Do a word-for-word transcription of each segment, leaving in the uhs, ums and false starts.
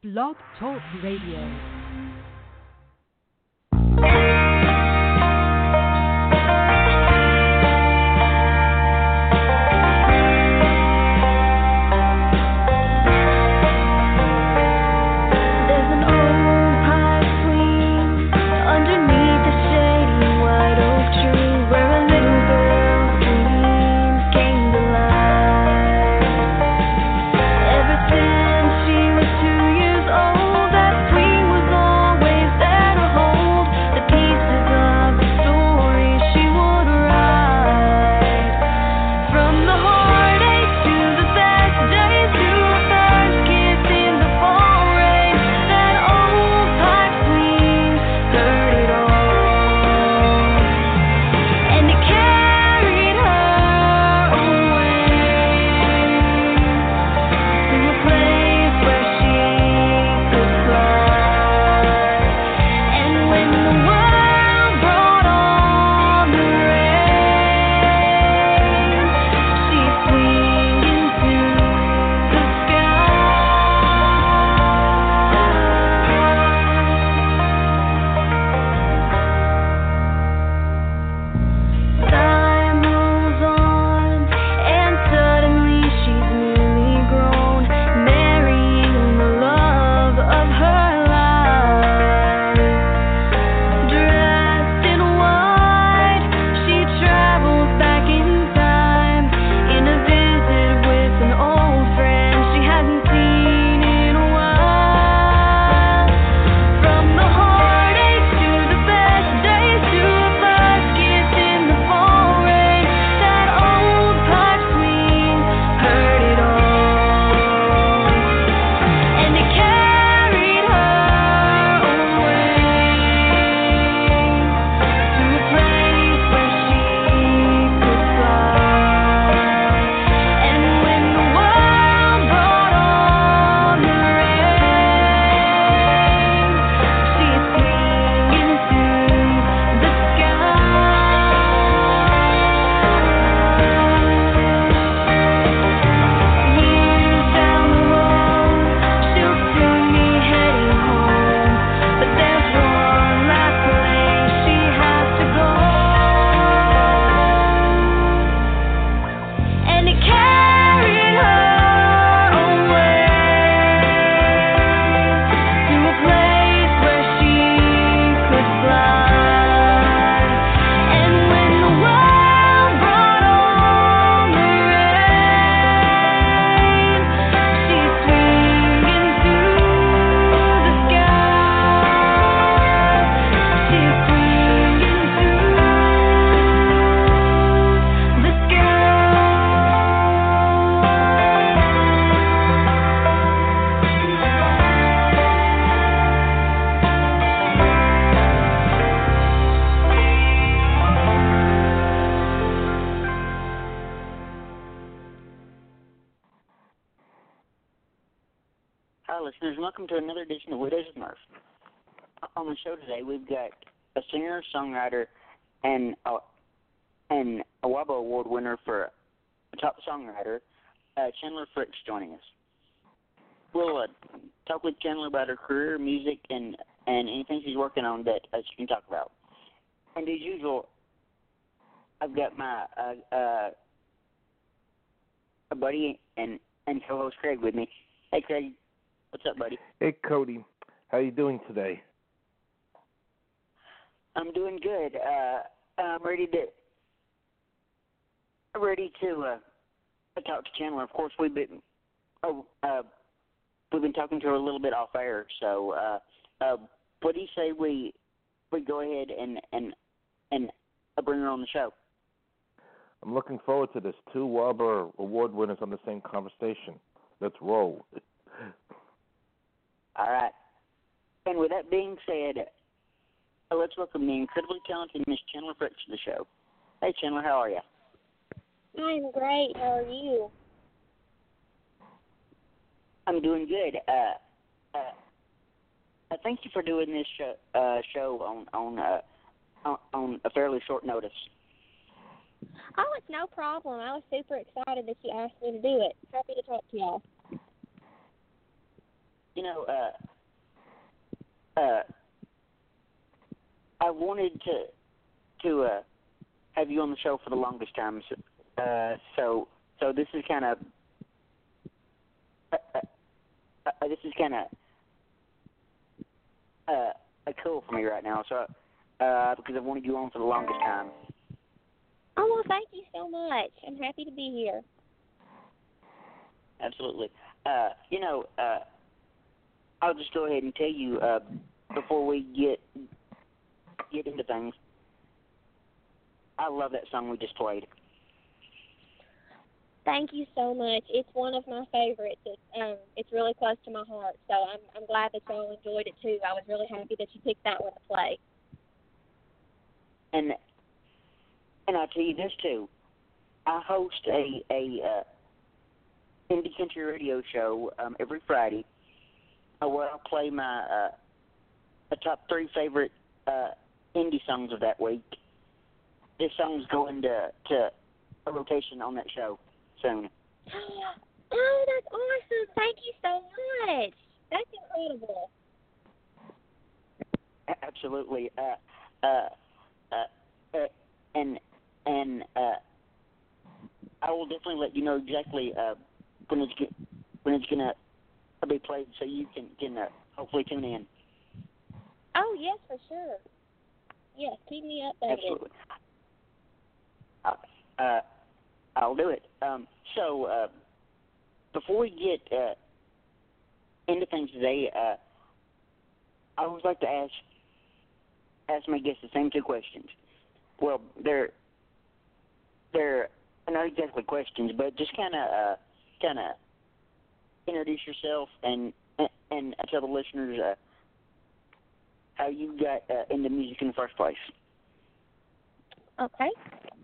Blog Talk Radio. On the show today, we've got a singer, songwriter, and uh, and a W A B A Award winner for top songwriter, uh, Chandler Fricks, joining us. We'll uh, talk with Chandler about her career, music, and, and anything she's working on that uh, she can talk about. And as usual, I've got my uh, uh, a buddy and, and co-host Craig with me. Hey, Craig. What's up, buddy? Hey, Cody. How you doing today? I'm doing good. Uh, I'm ready to ready to uh, talk to Chandler. Of course, we've been oh, uh, we've been talking to her a little bit off air. So, uh, uh, what do you say we we go ahead and and and uh, bring her on the show? I'm looking forward to this. Two W A B A Award winners on the same conversation. Let's roll. All right. And with that being said, uh, let's welcome the incredibly talented Miss Chandler Fricks to the show. Hey, Chandler, how are you? I'm great. How are you? I'm doing good. Uh, uh, uh, thank you for doing this show, uh, show on on, uh, on on a fairly short notice. Oh, it's no problem. I was super excited that you asked me to do it. Happy to talk to y'all. you know, uh, uh, I wanted to to uh, have you on the show for the longest time. So, uh, so, so this is kind of uh, uh, uh, this is kind of uh, uh, cool for me right now. So, uh, because I've wanted you on for the longest time. Oh, well, thank you so much. I'm happy to be here. Absolutely. Uh, you know, uh, I'll just go ahead and tell you uh, before we get get into things. I love that song we just played. Thank you so much. It's one of my favorites. It's um, it's really close to my heart. So I'm I'm glad that y'all enjoyed it too. I was really happy that you picked that one to play. And and I'll tell you this too. I host a a uh, indie country radio show um, every Friday, uh, where I'll play my uh, the top three favorite uh, indie songs of that week. This song's going to to a rotation on that show soon. Oh, that's awesome! Thank you so much. That's incredible. Absolutely. Uh, uh, uh, uh, and and uh, I will definitely let you know exactly uh, when it's get, when it's gonna be played, so you can can uh, hopefully tune in. Oh yes, for sure. Yes, keep me updated. Absolutely. Uh, uh, I'll do it. Um, so uh, before we get uh, into things today, uh, I would like to ask ask my guests the same two questions. Well, they're they're not exactly questions, but just kind of uh, kind of introduce yourself and and, and tell the listeners uh, how you got uh, into music in the first place. Okay.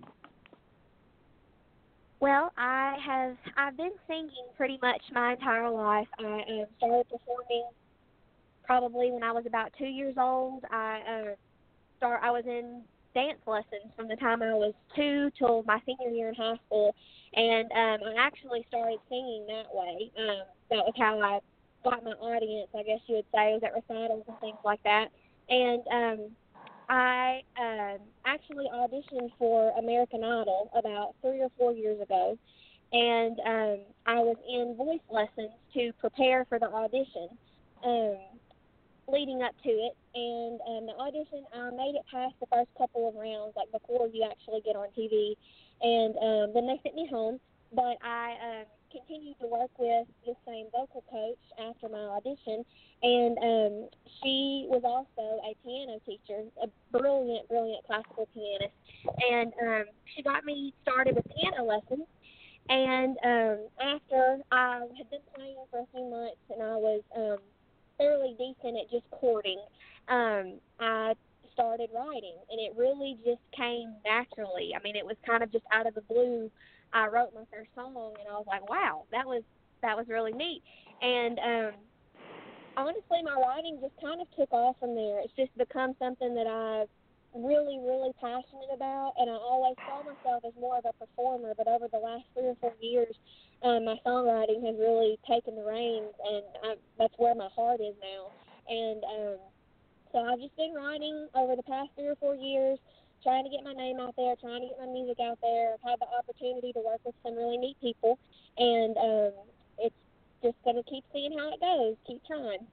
Well, I have I've been singing pretty much my entire life. I um, started performing probably when I was about two years old. I uh, start I was in dance lessons from the time I was two till my senior year in high school, and um, I actually started singing that way. Um, that was how I got my audience, I guess you would say. I was at recitals and things like that, and um, I um, actually auditioned for American Idol about three or four years ago, and um, I was in voice lessons to prepare for the audition um, leading up to it. And um, the audition, I made it past the first couple of rounds, like before you actually get on T V, and um, then they sent me home. But I um, continued to work with the same vocal coach after my audition, and um, she was also a piano teacher, a brilliant, brilliant classical pianist, and um, she got me started with piano lessons. And um, after I had been playing for a few months and I was um, fairly decent at just chording, um, I started writing, and it really just came naturally. I mean, it was kind of just out of the blue. I wrote my first song, and I was like, wow, that was that was really neat. And um, honestly, my writing just kind of took off from there. It's just become something that I'm really, really passionate about, and I always saw myself as more of a performer, but over the last three or four years, um, my songwriting has really taken the reins, and I, that's where my heart is now. And um, so I've just been writing over the past three or four years, trying to get my name out there, trying to get my music out there. I've had the opportunity to work with some really neat people, and um, it's just going to keep seeing how it goes, keep trying.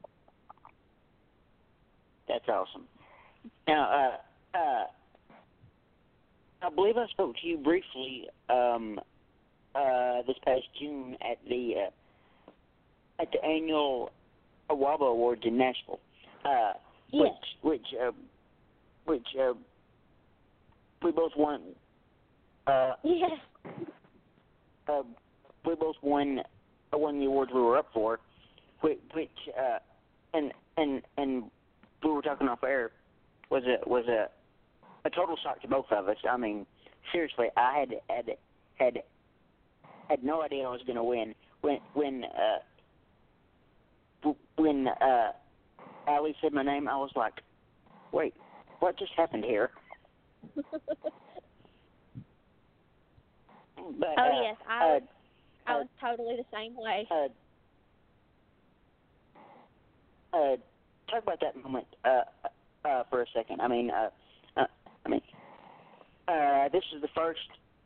That's awesome. Now, uh, uh, I believe I spoke to you briefly um, uh, this past June at the uh, at the annual AWABA Awards in Nashville, uh, Yes. which which uh, which uh, we both won. Uh, Yes. uh, we both won uh, won the awards we were up for, which, which uh, and and and we were talking off air was a was a a total shock to both of us. I mean, seriously, I had had had had no idea I was going to win when when uh, when uh, Allie said my name. I was like, wait, what just happened here? But, oh uh, yes, I uh, was I was totally the same way. Uh, talk about that moment uh, uh, for a second. I mean, uh, uh, I mean, uh, this is the first.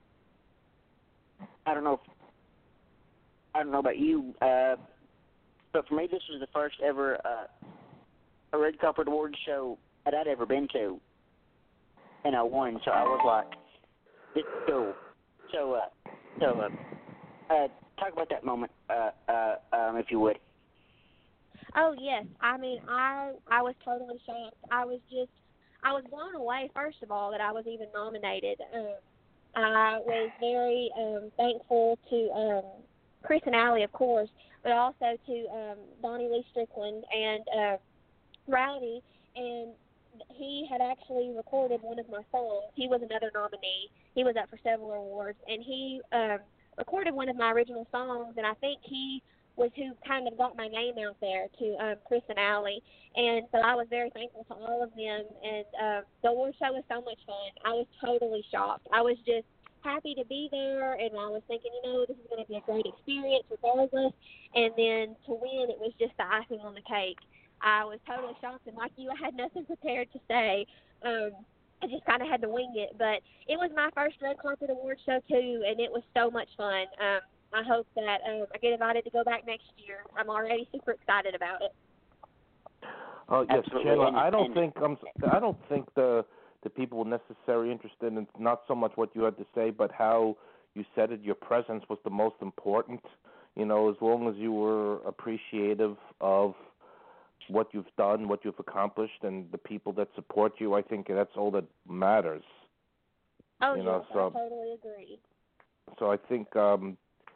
I don't know. If, I don't know about you, uh, but for me, this was the first ever uh, a Red Carpet Awards show that I'd ever been to, and I won. So I was like, "This is cool." So, uh, so, uh, uh, talk about that moment, uh, uh, um, if you would. Oh yes, I mean I I was totally shocked. I was just I was blown away first of all that I was even nominated. Um, I was very um, thankful to um, Chris and Allie, of course, but also to um, Donnie Lee Strickland and uh, Rowdy, and he had actually recorded one of my songs. He was another nominee. He was up for several awards, and he um, recorded one of my original songs, and I think he was who kind of got my name out there to um, Chris and Allie. And so I was very thankful to all of them. And um, the award show was so much fun. I was totally shocked. I was just happy to be there, and I was thinking, you know, this is going to be a great experience regardless. And then to win, it was just the icing on the cake. I was totally shocked, and like you, I had nothing prepared to say. Um, I just kind of had to wing it. But it was my first Red Carpet Award show, too, and it was so much fun. Um, I hope that um, I get invited to go back next year. I'm already super excited about it. Oh yes, Absolutely. Chandler. And, I don't and, think um, I don't think the the people were necessarily interested in not so much what you had to say, but how you said it. Your presence was the most important. You know, as long as you were appreciative of what you've done, what you've accomplished, and the people that support you, I think that's all that matters. Oh you yes, know, so, I totally agree. So I think. Um,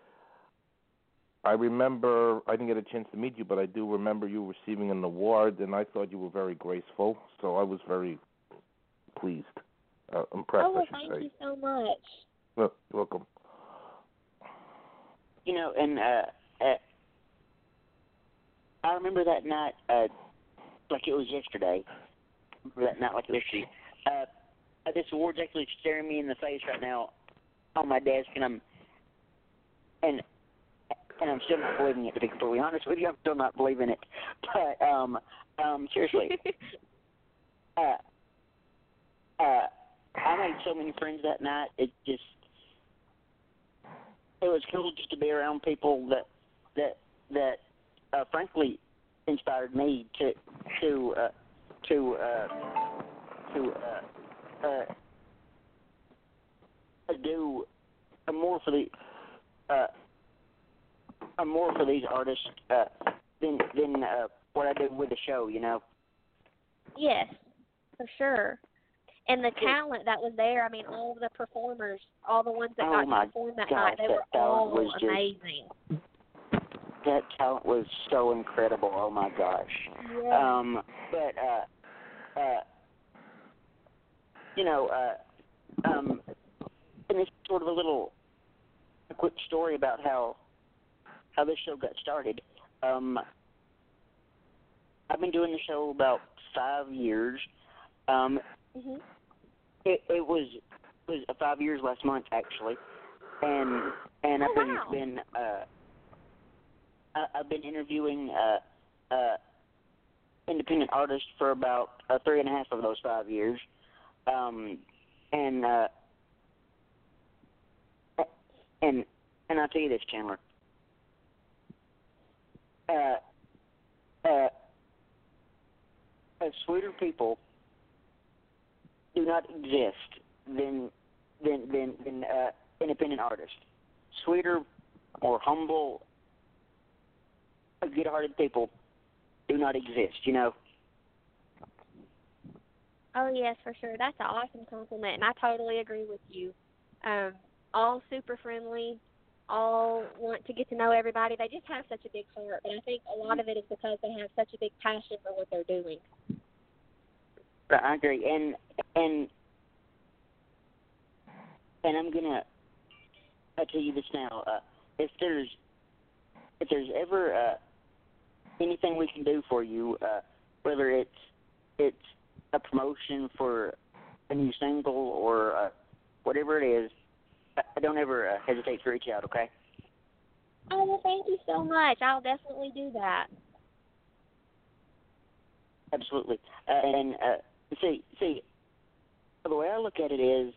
I remember, I didn't get a chance to meet you, but I do remember you receiving an award, and I thought you were very graceful, so I was very pleased, uh, impressed, Oh, well, I should thank say. you so much. Well, you're welcome. You know, and uh, uh, I remember that night uh, like it was yesterday. I remember that night like it was yesterday. Uh, this award's actually staring me in the face right now on my desk, and I'm, and And I'm still not believing it, to be completely honest with you. I'm still not believing it. But, um, um, seriously, uh, uh, I made so many friends that night. It just, it was cool just to be around people that, that, that, uh, frankly, inspired me to, to, uh, to, uh, to, uh, uh, do more for the, uh, I'm more for these artists uh, than than uh, what I did with the show, you know. Yes, for sure. And the talent that was there, I mean, all of the performers, all the ones that oh got my to perform that gosh, night, they that were all was just, amazing. That talent was so incredible. Oh my gosh. Yeah. Um, but uh, uh, you know, uh, um, and it's sort of a little, a quick story about how. how this show got started. Um, I've been doing the show about five years. Um, Mhm. it, it was it was five years last month actually, and and I've Oh, been wow. been uh, I, I've been interviewing uh, uh, independent artists for about uh, three and a half of those five years, um, and uh, and and I'll tell you this, Chandler. Uh, uh, uh, sweeter people do not exist than than than, than uh, independent artists. Sweeter, more humble, good-hearted people do not exist. You know. Oh, yes, for sure. That's an awesome compliment, and I totally agree with you. Um, all super friendly, all want to get to know everybody. They just have such a big heart, and I think a lot of it is because they have such a big passion for what they're doing. I agree, and and and I'm gonna I'll tell you this now. Uh, if there's if there's ever uh, anything we can do for you, uh, whether it's it's a promotion for a new single or uh, whatever it is, uh, don't ever uh, hesitate to reach out. Okay? Oh, well, thank you so much. I'll definitely do that. absolutely. Uh, and uh, see, see, the way I look at it is,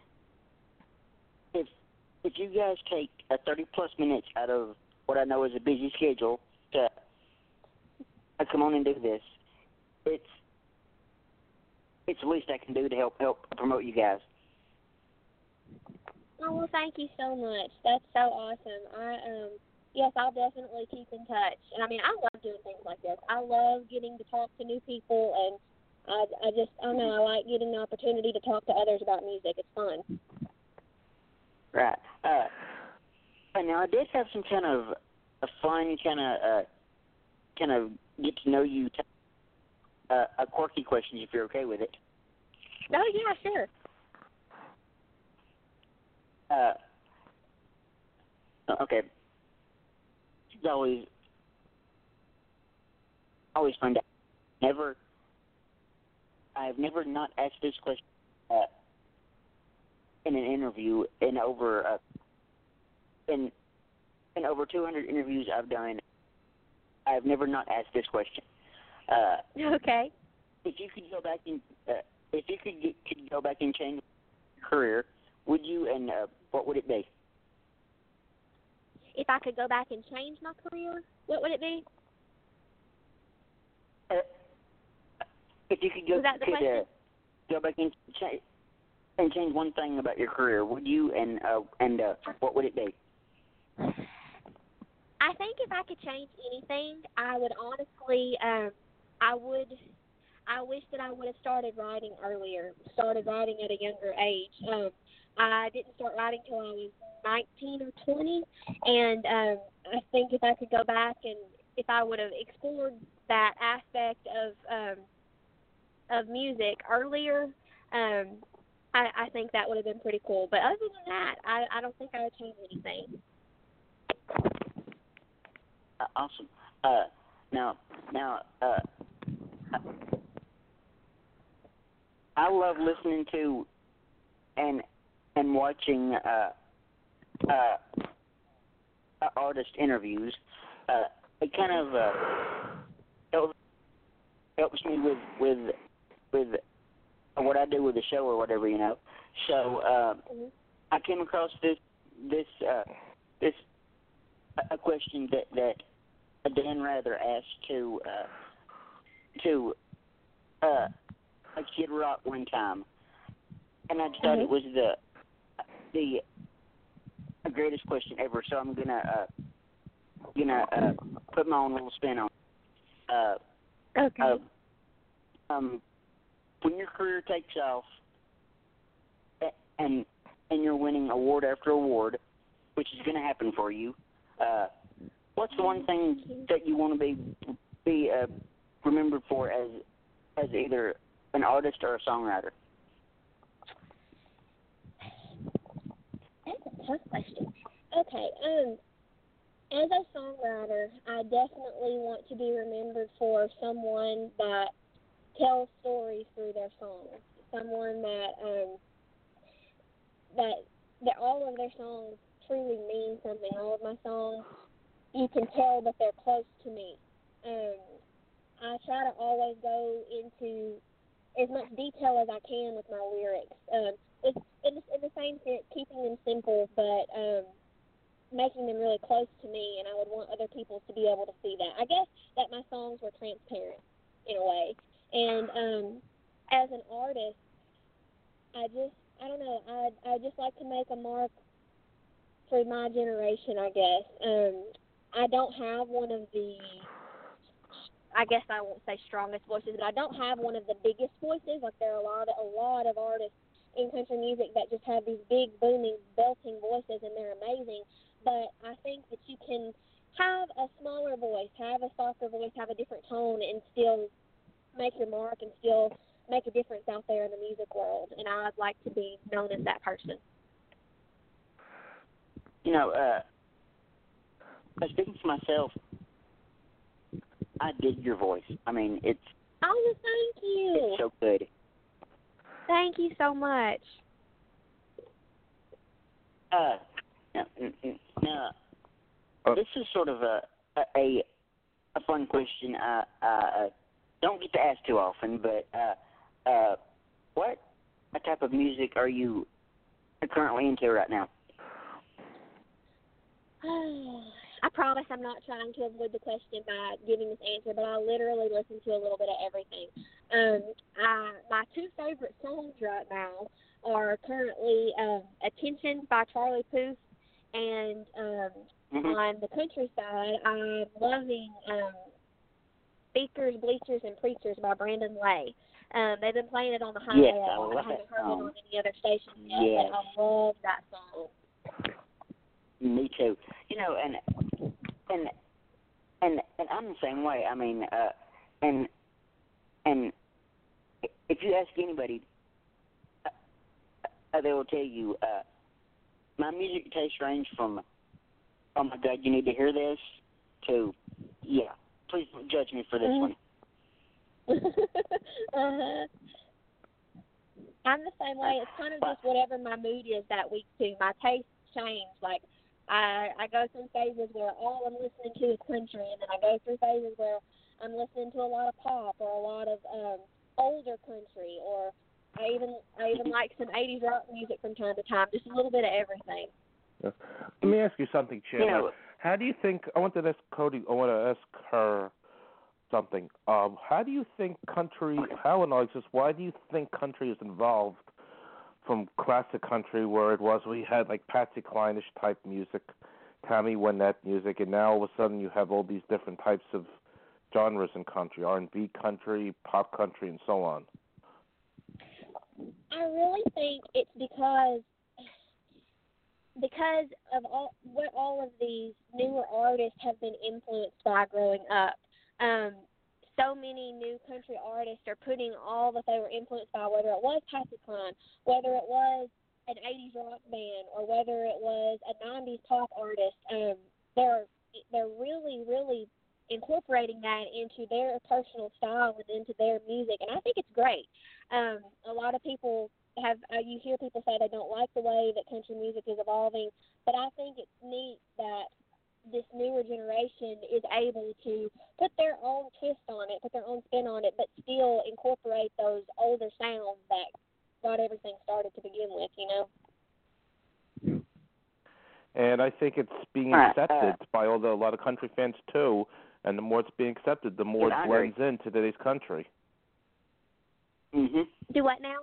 if if you guys take a thirty plus minutes out of what I know is a busy schedule to uh, come on and do this, it's it's the least I can do to help help promote you guys. Oh, well, thank you so much. That's so awesome. I um yes, I'll definitely keep in touch. And I mean, I love doing things like this. I love getting to talk to new people, and I I just I don't know, I like getting the opportunity to talk to others about music. It's fun. Right. Uh, and now I did have some kind of a fun kind of uh, kind of get to know you, t- uh, a quirky question if you're okay with it. Oh yeah, sure. Uh, okay. It's always always fun to never. I've never not asked this question uh, in an interview in over uh, in in over two hundred interviews I've done. I've never not asked this question. Uh, Okay. if you could go back and uh, if you could get, could go back and change your career, would you? And uh, what would it be? If I could go back and change my career, what would it be? Uh, if you could go Was that the could, question? uh, go back and change and change one thing about your career, would you? And uh, and uh, what would it be? I think if I could change anything, I would honestly, um, I would, I wish that I would have started writing earlier, started writing at a younger age. Um, I didn't start writing till I was nineteen or twenty, and um, I think if I could go back and if I would have explored that aspect of um, of music earlier, um, I, I think that would have been pretty cool. But other than that, I, I don't think I would change anything. Uh, awesome. Uh, now, now, uh, I love listening to and and watching uh, uh, uh, artist interviews. Uh, it kind of uh, helps, helps me with with with what I do with the show or whatever, you know. So uh, Mm-hmm. I came across this this uh, this a question that that Dan Rather asked to uh, to uh, a Kid Rock one time, and I just thought Mhm. it was the the greatest question ever. So I'm gonna uh, gonna uh, put my own little spin on it. Uh, Okay. uh, um, when your career takes off, a- and and you're winning award after award, which is gonna happen for you. Uh, what's the one thing that you want to be be uh, remembered for as as either an artist or a songwriter? That's a tough question. Okay, um, as a songwriter, I definitely want to be remembered for someone that tells stories through their songs. Someone that um that that all of their songs truly mean something. All of my songs, you can tell that they're close to me. Um, I try to always go into as much detail as I can with my lyrics. Um, it's in the, in the same sense, keeping them simple, but um, making them really close to me, and I would want other people to be able to see that. I guess that my songs were transparent in a way. And um, as an artist, I just, I don't know, I I just like to make a mark for my generation, I guess. Um, I don't have one of the, I guess I won't say strongest voices, but I don't have one of the biggest voices. Like there are a lot of, a lot of artists in country music that just have these big, booming, belting voices, and they're amazing. But I think that you can have a smaller voice, have a softer voice, have a different tone, and still make your mark and still make a difference out there in the music world. And I'd like to be known as that person. You know, uh, speaking for myself, I dig your voice. I mean, it's Oh, well, thank you. it's so good. Thank you so much. Uh, now, n- n- now Uh, this is sort of a a, a fun question. Uh, uh, don't get to ask too often, but uh, uh, what type of music are you currently into right now? I promise I'm not trying to avoid the question by giving this answer, but I literally listen to a little bit of everything. Um, I, my two favorite songs right now are currently um, Attention by Charlie Puth, and um, Mm-hmm. on the country side, I'm loving um, Speakers, Bleachers, and Preachers by Brandon Lay. Um, they've been playing it on the highway Yes, a I lot. love I haven't that heard song. it on any other station yet, Yes. but I love that song. Me too. You know, and and and and I'm the same way. I mean, uh, and and if you ask anybody, uh, they will tell you uh, my music taste range from "Oh my God, you need to hear this" to "Yeah, please don't judge me for this Mm. one." uh-huh. I'm the same way. It's kind of just whatever my mood is that week too. My tastes change. Like I I go through phases where all I'm listening to is country, and then I go through phases where I'm listening to a lot of pop or a lot of um, older country, or I even I even like some eighties rock music from time to time. Just a little bit of everything. Yeah. Let me ask you something, Chandler. You know, How do you think? I want to ask Cody. I want to ask her something. Um, how do you think country? How and just why do you think country is involved from classic country, where it was we had like Patsy Cline-ish type music, Tammy Wynette music, and now all of a sudden you have all these different types of genres in country: R and B country, pop country, and so on. I really think it's because because of all what all of these newer artists have been influenced by growing up. Um, so many new country artists are putting all that they were influenced by, whether it was Patsy Cline, whether it was an eighties rock band, or whether it was a nineties pop artist. Um, they're they're really, really incorporating that into their personal style and into their music, and I think it's great. Um, a lot of people have uh, you hear people say they don't like the way that country music is evolving, but I think it's neat that this newer generation is able to put their own twist on it, put their own spin on it, but still incorporate those older sounds that got everything started to begin with, you know? And I think it's being Uh, accepted uh, by all the, a lot of country fans too. And the more it's being accepted, the more Yeah, I it blends into today's country. Mhm. Do what now?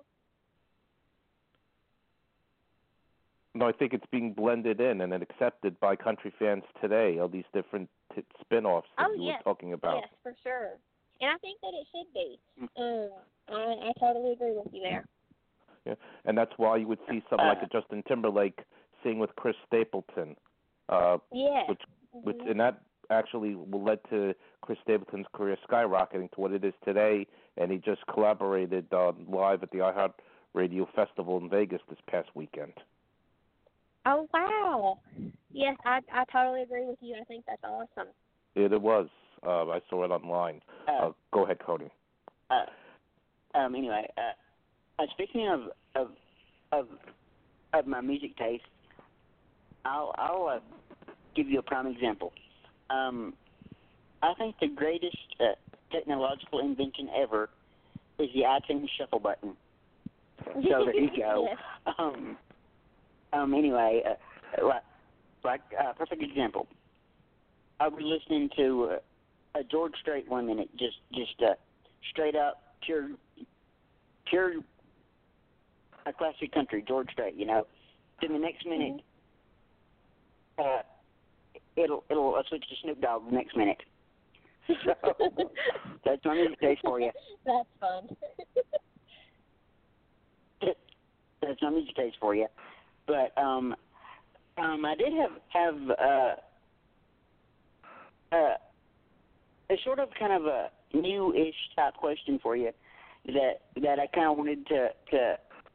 No, I think it's being blended in and then accepted by country fans today. All these different t- spin-offs that Oh, you yes. were talking about. Yes, for sure. And I think that it should be. Mm. Um, I, I totally agree with you there. Yeah, and that's why you would see something like a Justin Timberlake sing with Chris Stapleton, uh, Yes. which, which, Mhm. and that actually led to Chris Stapleton's career skyrocketing to what it is today. And he just collaborated uh, live at the iHeart Radio Festival in Vegas this past weekend. Oh, wow. Yes, I I totally agree with you. I think that's awesome. It, it was. Uh, I saw it online. Uh, Uh, go ahead, Cody. uh, um. Anyway, uh, uh, speaking of of of of my music taste, I'll I'll uh, give you a prime example. Um, I think the greatest uh, technological invention ever is the iTunes shuffle button. So there you go. Yes. Um. Um. Anyway, uh, like like uh, perfect example. I was listening to uh, a George Strait one minute, just just uh, straight up pure pure a classic country, George Strait, you know. Then the next minute, uh, it'll it'll uh, switch to Snoop Dogg the next minute. So that's my music taste for you. That's fun. That's my music taste for you. But um, um, I did have have uh, uh, a sort of kind of a new-ish type question for you that that I kind of wanted to to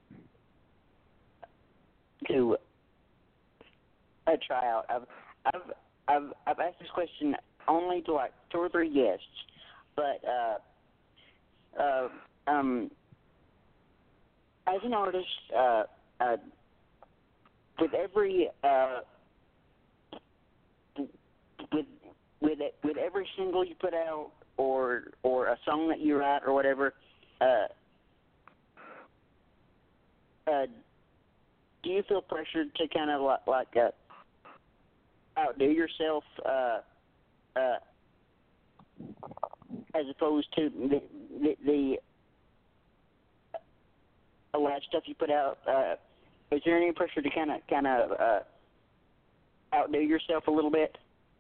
to uh, try out. I've I've I've I've asked this question only to like two or three guests, but uh, uh, um, as an artist, uh, uh, with every uh, with with it, with every single you put out, or or a song that you write or whatever, uh, uh, do you feel pressured to kind of like, like uh, outdo yourself, uh, uh, as opposed to the the, the uh, last stuff you put out? Uh, is there any pressure to kind of kind of uh, outdo yourself a little bit?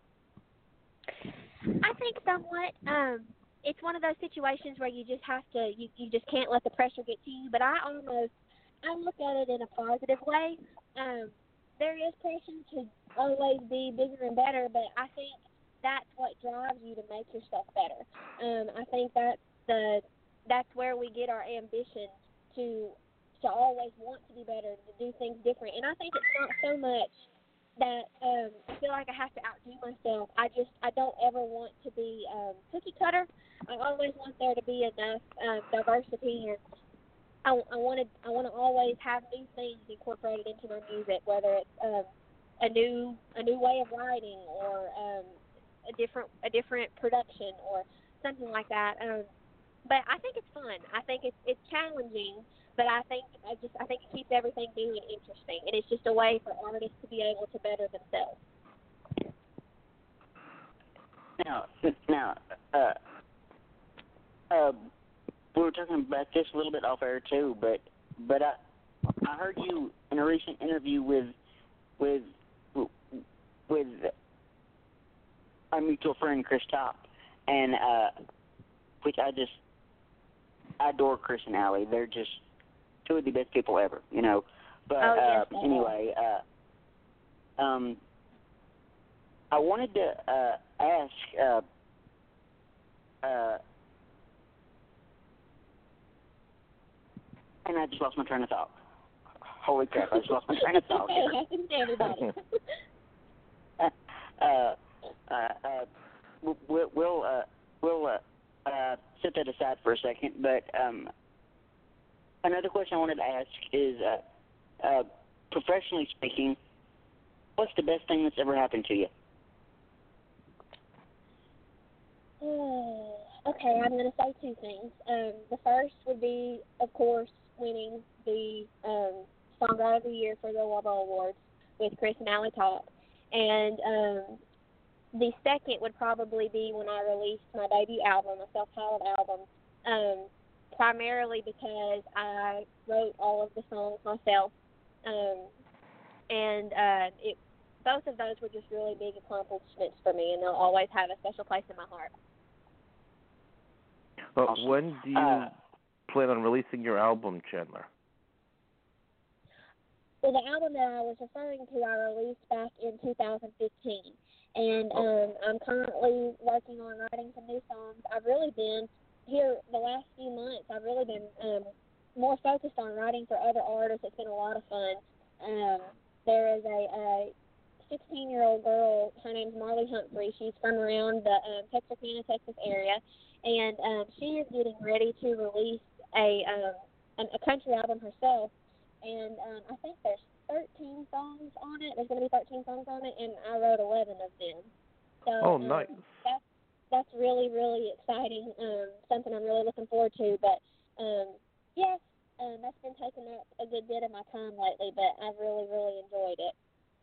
I think somewhat. Um, it's one of those situations where you just have to, you, you just can't let the pressure get to you. But I almost, I look at it in a positive way. Um, there is pressure to always be bigger and better, but I think that's what drives you to make yourself better. Um, I think that's the, that's where we get our ambition to, to always want to be better, to do things different. And I think it's not so much that um, I feel like I have to outdo myself. I just, I don't ever want to be um, cookie cutter. I always want there to be enough um, diversity, and I, I want to, I want to always have new things incorporated into my music, whether it's um, a new, a new way of writing, or um, a different, a different production, or something like that. Um, but I think it's fun. I think it's, it's challenging. But I think I just I think it keeps everything new and interesting, and it's just a way for artists to be able to better themselves. Now, now, uh, uh, we were talking about this a little bit off air too, but but I I heard you in a recent interview with with with our mutual friend Chris Top, and uh, which I just I adore Chris and Allie. They're just two of the best people ever, you know. But oh, yes, uh, anyway, uh, um, I wanted to uh, ask, uh, uh, and I just lost my train of thought. Holy crap! I just lost my train of thought. It happens to everybody. uh, uh, uh, we'll we'll uh, we'll uh, uh, set that aside for a second, but um. Another question I wanted to ask is, uh, uh, professionally speaking, what's the best thing that's ever happened to you? Okay, I'm going to say two things. Um, the first would be, of course, winning the um, Songwriter of the Year for the Wubbo Awards with Chris and Allie Top. And um, the second would probably be when I released my debut album, a self-titled album, um, primarily because I wrote all of the songs myself, um, and uh, it, both of those were just really big accomplishments for me, and they'll always have a special place in my heart. Well, Awesome. when do you uh, plan on releasing your album, Chandler? Well, the album that I was referring to, I released back in two thousand fifteen, and um, I'm currently working on writing some new songs. I've really been here the last few months. I've really been um, more focused on writing for other artists. It's been a lot of fun. Um, there is a, a sixteen-year-old girl. Her name's Marley Humphrey. She's from around the um, Texarkana, Texas area, and um, she is getting ready to release a um, a country album herself. And um, I think there's thirteen songs on it. There's going to be thirteen songs on it, and I wrote eleven of them. So, Oh, um, nice. That's that's really, really exciting, um, something I'm really looking forward to. But, um, yeah, um, that's been taking up a good bit of my time lately, but I've really, really enjoyed it.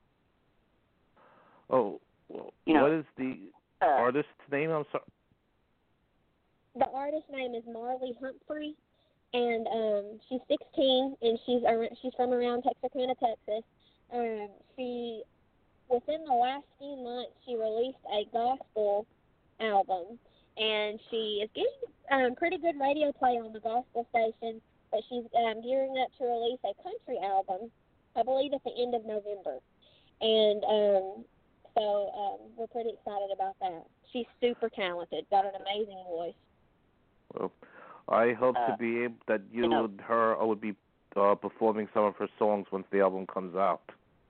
Oh, well, You know, what is the uh, artist's name? I'm sorry. The artist's name is Marley Humphrey, and um, she's sixteen, and she's ar- she's from around Texarkana, Texas. Um, she, within the last few months, she released a gospel album, and she is getting um, pretty good radio play on the gospel station, but she's um, gearing up to release a country album, I believe at the end of November. And um, so um, we're pretty excited about that. She's super talented, got an amazing voice. Well, I hope Uh, to be able that you, you know- and her would be uh, performing some of her songs once the album comes out.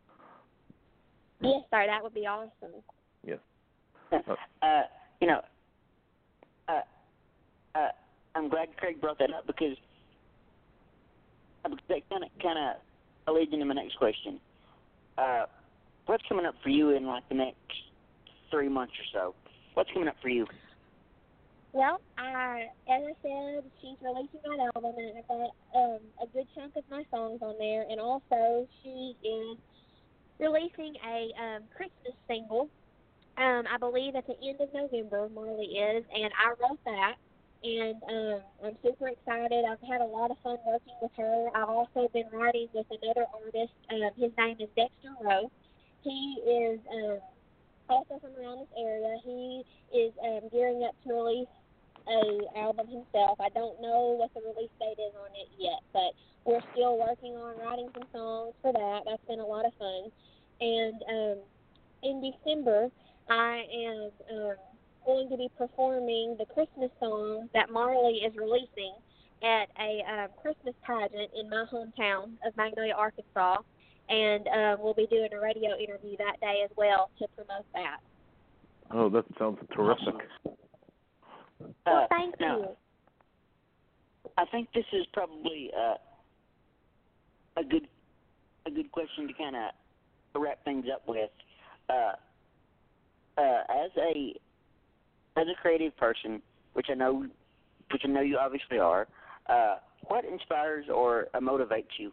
Yes, sir, that would be awesome. Yes. uh, you know, uh, uh, I'm glad Craig brought that up because, because that kind of kind of leads into my next question. Uh, what's coming up for you in like the next three months or so? What's coming up for you? Well, I, as I said, she's releasing that album, and I've got um, a good chunk of my songs on there. And also, she is releasing a um, Christmas single. Um, I believe at the end of November, Marley is, and I wrote that. And um, I'm super excited. I've had a lot of fun working with her. I've also been writing with another artist. Um, his name is Dexter Rowe. He is um, also from around this area. He is um, gearing up to release a album himself. I don't know what the release date is on it yet, but we're still working on writing some songs for that. That's been a lot of fun. And um, in December, I am um, going to be performing the Christmas song that Marley is releasing at a um, Christmas pageant in my hometown of Magnolia, Arkansas. And um, we'll be doing a radio interview that day as well to promote that. Oh, that sounds terrific. Well, Uh, thank now, you. I think this is probably uh, a good a good question to kind of wrap things up with. Uh, uh, as a as a creative person, which I know, which I know you obviously are, uh, what inspires or uh, motivates you?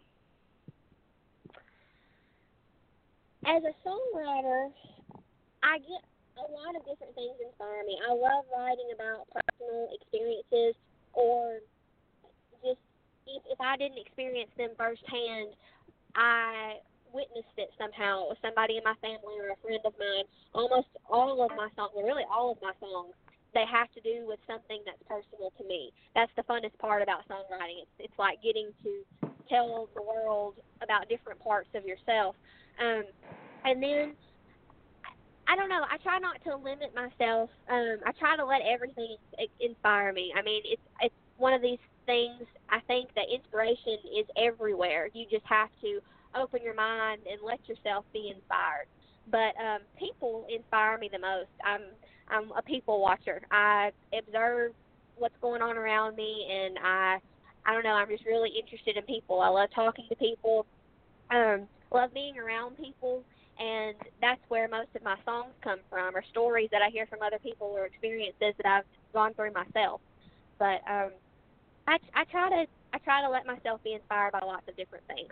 As a songwriter, I get a lot of different things inspire me. I love writing about personal experiences, or just if, if I didn't experience them firsthand, I witnessed it somehow with somebody in my family or a friend of mine. Almost all of my songs, well, really all of my songs, they have to do with something that's personal to me. That's the funnest part about songwriting. It's, it's like getting to tell the world about different parts of yourself. Um, and then, I don't know, I try not to limit myself. Um, I try to let everything inspire me. I mean, it's it's one of these things, I think that inspiration is everywhere. You just have to open your mind and let yourself be inspired. But um, people inspire me the most. I'm I'm a people watcher. I observe what's going on around me, and I I don't know, I'm just really interested in people. I love talking to people. Um, love being around people, and that's where most of my songs come from, or stories that I hear from other people or experiences that I've gone through myself. But um, I, I try to I try to let myself be inspired by lots of different things.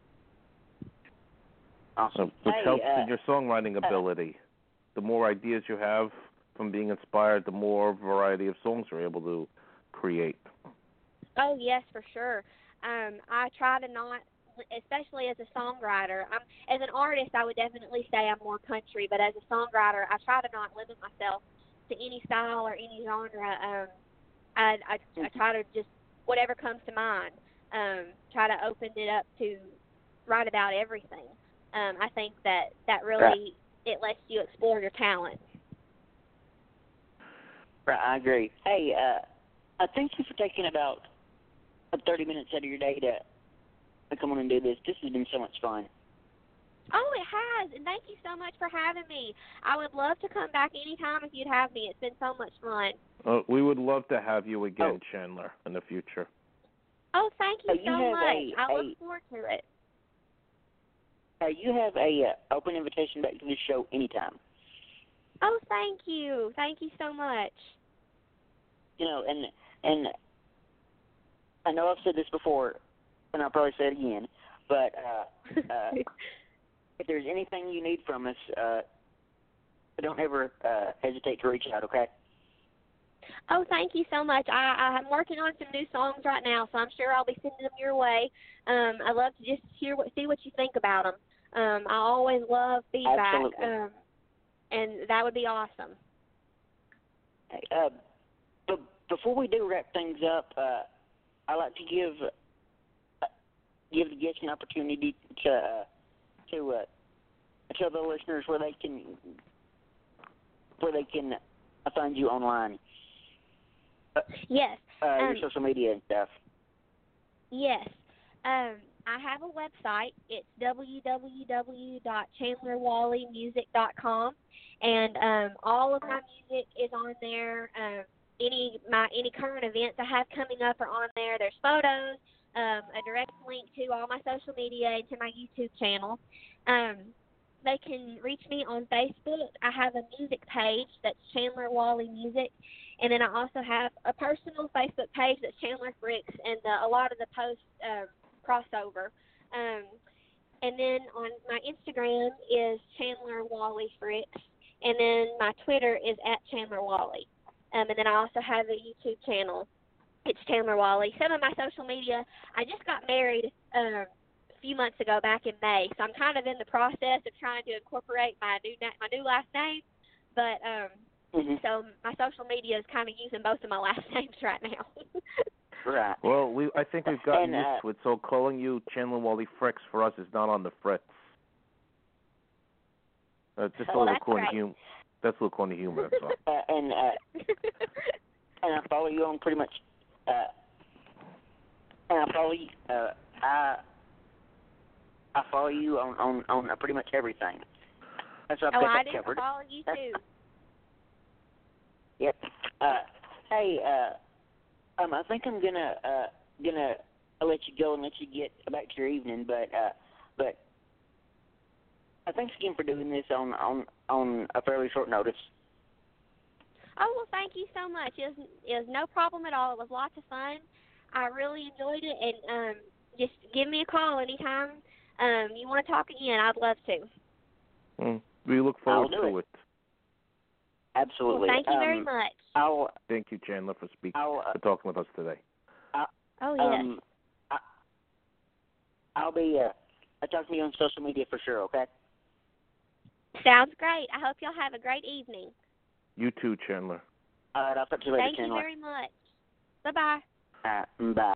Awesome. Which Hey, helps uh, in your songwriting ability. The more ideas you have from being inspired, the more variety of songs you're able to create. Oh yes, for sure. Um, I try to not, especially as a songwriter. I'm, as an artist, I would definitely say I'm more country, but as a songwriter, I try to not limit myself to any style or any genre. Um, I, I, I try to just, whatever comes to mind, um, try to open it up to write about everything. Um, I think that that really, right. it lets you explore your talent. Right, I agree. Hey, uh, I thank you for taking about uh, thirty minutes out of your day to, to come on and do this. This has been so much fun. Oh, it has, and thank you so much for having me. I would love to come back anytime if you'd have me. It's been so much fun. Uh, we would love to have you again, Oh. Chandler, in the future. Oh, thank you Uh, you so have much. a- I a- look forward to it. Uh, you have a uh, open invitation back to the show anytime. Oh, thank you. Thank you so much. You know, and and I know I've said this before, and I'll probably say it again, but uh, uh, if there's anything you need from us, uh, don't ever uh, hesitate to reach out, okay? Oh, thank you so much. I, I'm working on some new songs right now, so I'm sure I'll be sending them your way. Um, I love to just hear what, see what you think about them. Um, I always love feedback, Absolutely. um, and that would be awesome. Hey, uh, but before we do wrap things up, uh, I'd like to give uh, give the guests an opportunity to uh, to uh, tell the listeners where they can where they can uh, find you online. Uh, Yes. uh, um, your social media and stuff. Yes. Um, I have a website. It's w w w dot chandler wally music dot com, and um, all of my music is on there. Um, any my any current events I have coming up are on there. There's photos, um, a direct link to all my social media and to my YouTube channel. Um, they can reach me on Facebook. I have a music page that's Chandler Wally Music, And then I also have a personal Facebook page that's Chandler Fricks, and the, a lot of the posts um, crossover. Um, and then on my Instagram is Chandler Wally Fricks, and then my Twitter is at Chandler Wally. Um, and then I also have a YouTube channel. It's Chandler Wally. Some of my social media, I just got married um, a few months ago, back in May, so I'm kind of in the process of trying to incorporate my new na- my new last name. But um, Mm-hmm. so my social media is kind of using both of my last names right now. Right. Well, we I think we've gotten And, uh, used to it, so calling you Chandler Wally Fricks for us is not on the fritz. Uh, just a Well, little that's corny great. humor. That's a little corny humor, that's all. Uh, and uh, and I follow you on pretty much. Uh, and I follow you. Uh, I I follow you on on on uh, pretty much everything. That's what I've Oh, got I that do covered. follow you too. Yep. Uh, hey, uh, um, I think I'm gonna uh gonna uh, let you go and let you get back to your evening, but uh, but uh, thanks again for doing this on on on a fairly short notice. Oh, well, thank you so much. It was, it was no problem at all. It was lots of fun. I really enjoyed it, and um, just give me a call anytime um, you want to talk again. I'd love to. Mm, we look forward I'll do to it. it. Absolutely. Well, thank you um, very much. I'll Thank you, Chandler, for speaking, I'll uh, for talking with us today. Oh, yes. um I, I'll be uh I'll talk to you on social media for sure. Okay. Sounds great. I hope y'all have a great evening. You too, Chandler. All right. I'll talk to you later, Thank Chandler. you very much. Bye-bye. Uh, bye.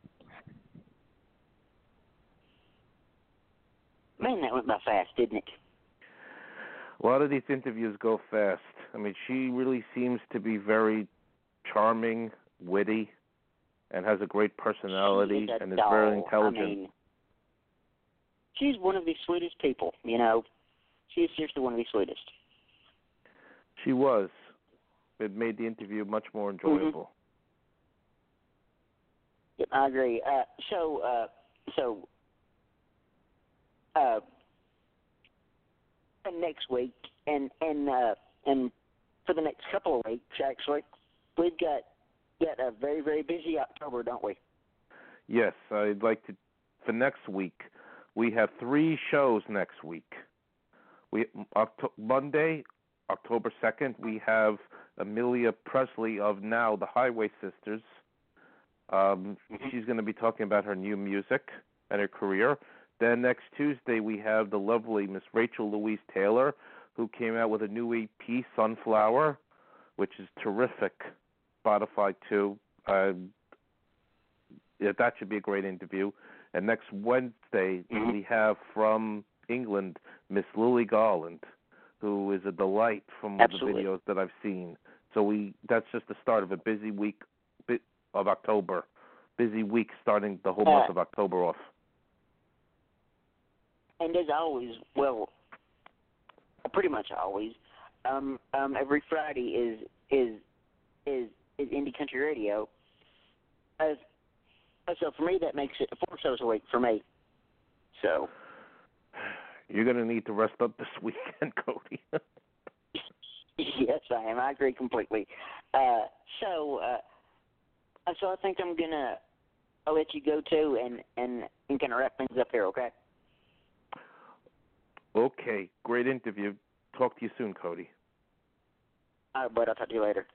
Man, that went by fast, didn't it? A lot of these interviews go fast. I mean, she really seems to be very charming, witty, and has a great personality, She is a and is doll. very intelligent. I mean, she's one of the sweetest people, you know. She's seriously one of the sweetest. She was. It made the interview much more enjoyable. Yep, I agree. Uh, so, uh, so, uh, and next week, and and uh, and for the next couple of weeks, actually, we've got got a very very busy October, don't we? Yes, I'd like to. For next week, we have three shows next week. We Octo- Monday, October second, we have Amelia Presley of Now, the Highway Sisters. Um, Mm-hmm. She's going to be talking about her new music and her career. Then next Tuesday, we have the lovely Miss Rachel Louise Taylor, who came out with a new E P, Sunflower, which is terrific. Spotify too. Uh, yeah, that should be a great interview. And next Wednesday, Mm-hmm. we have from England Miss Lily Garland, who is a delight from Absolutely. the videos that I've seen. So we that's just the start of a busy week of October. Busy week starting the whole Uh, month of October off. And as always, well, pretty much always, um, um, every Friday is is is is Indie Country Radio. As so for me, that makes it four shows a week for me. So You're going to need to rest up this weekend, Cody. yes, I am. I agree completely. Uh, so uh, so I think I'm gonna I'll let you go too, and and and kind of wrap things up here, okay? Okay, great interview. Talk to you soon, Cody. All right, bud. I'll talk to you later.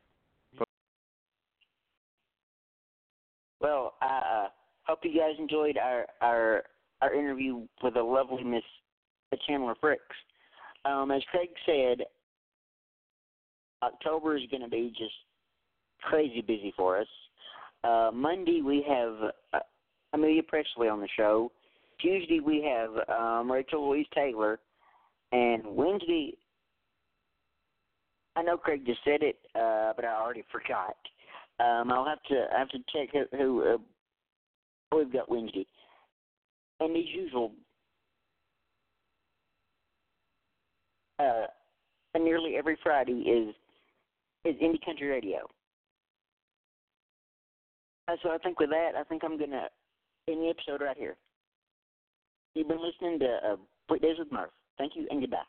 Well, I uh, hope you guys enjoyed our our our interview with the lovely Miss Chandler Fricks. Um, as Craig said, October is going to be just crazy busy for us. Uh, Monday we have uh, Amelia Presley on the show. Tuesday we have um, Rachel Louise Taylor, and Wednesday, I know Craig just said it, uh, but I already forgot. Um, I'll have to I have to check who, who uh, we've got Wednesday. And as usual, uh, nearly every Friday is is Indie Country Radio. Uh, so I think with that, I think I'm gonna end the episode right here. You've been listening to uh, Weekdays with Murph. Thank you and goodbye.